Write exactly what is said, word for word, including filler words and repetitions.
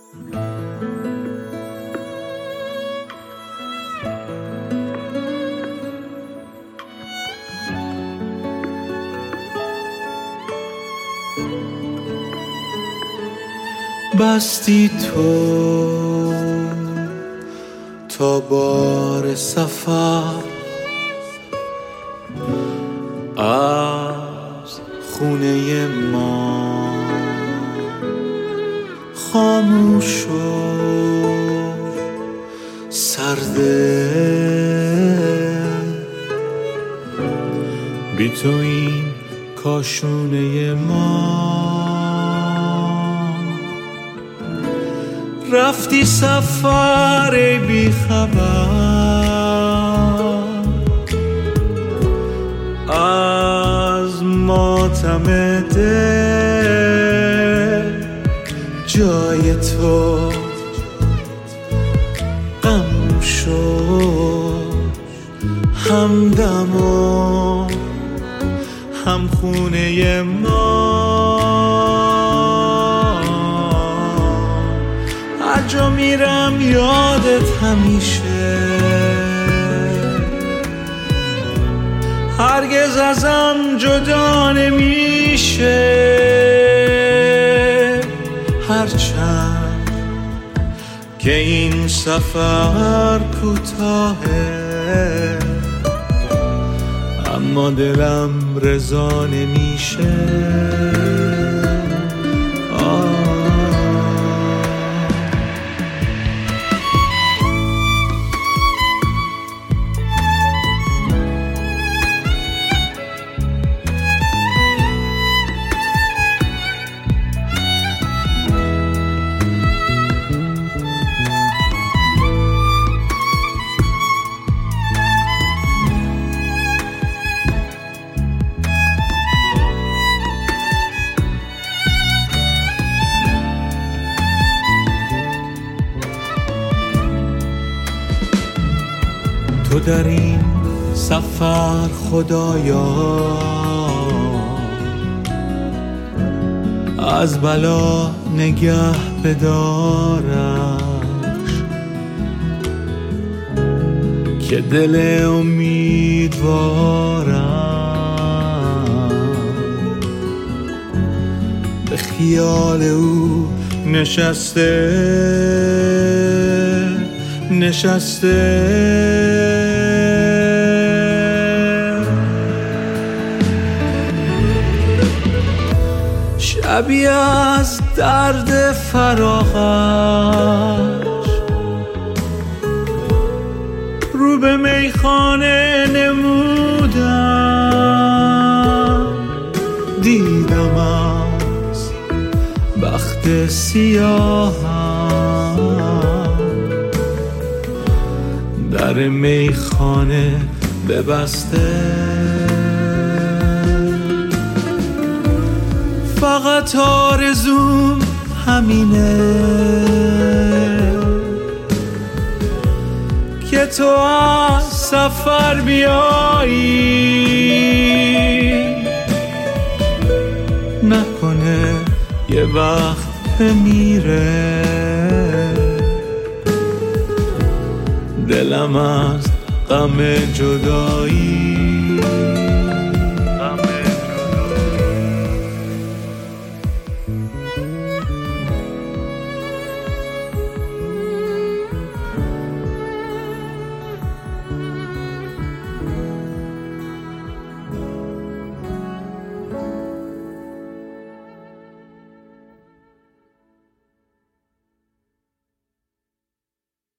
بستی تو تا بار سفر از خونه ما خاموش شد، سرده بی تو این کاشونه ما. رفتی سفر بی خبر از ماتم دل، جای تو غم شد، همدم و هم خونه ما. هر جا میرم یادت همیشه، هرگز ازم جدا نمیشه. هرچند که این سفر کوتاهه، اما دلم رضا نمیشه. تو در این سفر خدایا از بلا نگه بدارش، که دل امیدوارم به خیال او نشسته نشسته. شبی از درد فراقش رو به میخانه نمودم، دیدم از بخت سیاهم در میخانه ببسته. فقط آرزوم همینه که تو از سفر بیایی، نکنه یه وقت میره دلم از غم جدایی.